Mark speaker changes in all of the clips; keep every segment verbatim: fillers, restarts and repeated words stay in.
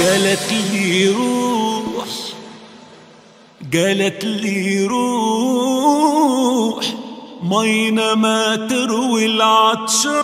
Speaker 1: قالت لي روح، قالت لي روح مينا ما تروي العطشان.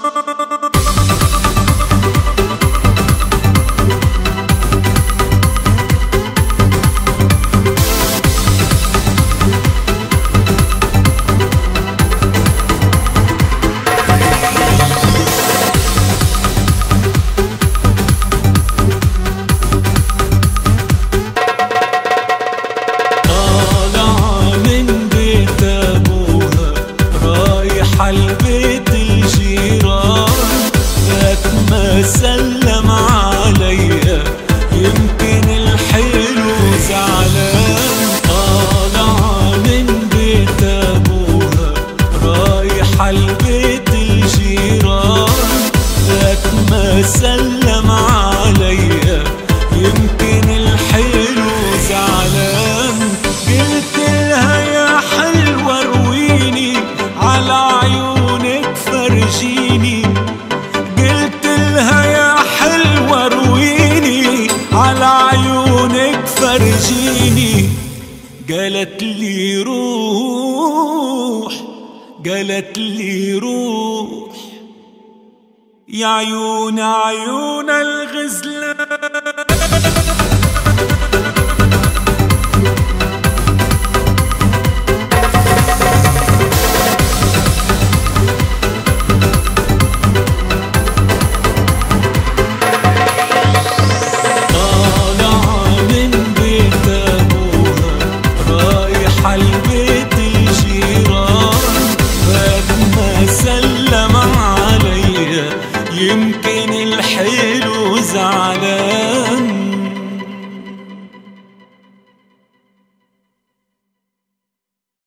Speaker 1: البيت الجيران جات ما سلم عليا، يمكن الحلو زعلان. طالعة من بيت ابوها رايحة البيت الجيران جات ما سلم عليا، يمكن الحلو زعلان. قلت لها يا حلوة رويني على عيونك فرجيني، قلت لها يا حلوة رويني على عيونك فرجيني. قالت لي روح، قالت لي روح يا عيون عيون الغزلان.